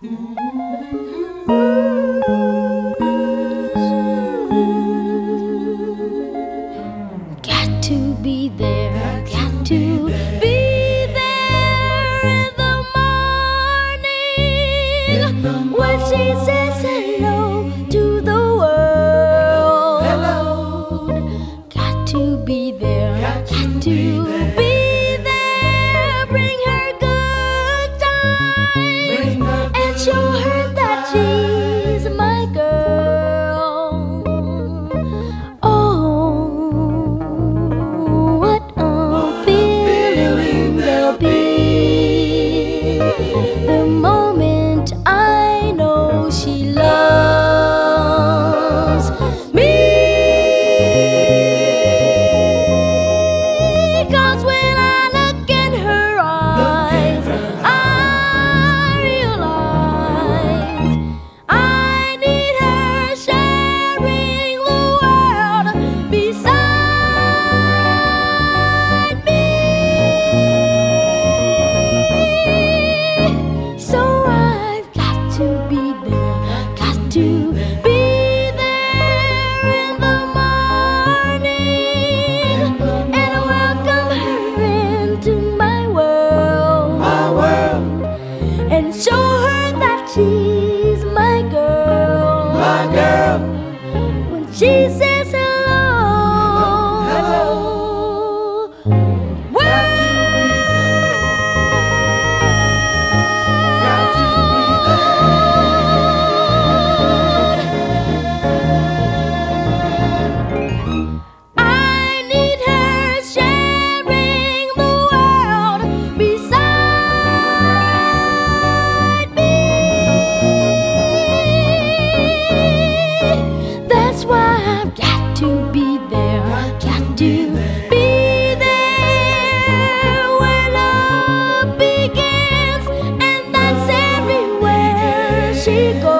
Got to be there, got to be there in the morning when she says hello to the world. Hello. Got to be there, got to be there. Bring her good times and show her that she's my girl. Oh, what a feeling there'll be the moment I know she loves me. 'Cause when I look in her eyes, I realize I need her sharing the world beside me. So I've got to be there, got to be there in the morning and welcome her into my world. And show her that she's my girl. When she says hello, I need her sharing the world beside me. That's why I've got to be there, got to be there where love begins, and that's everywhere she goes.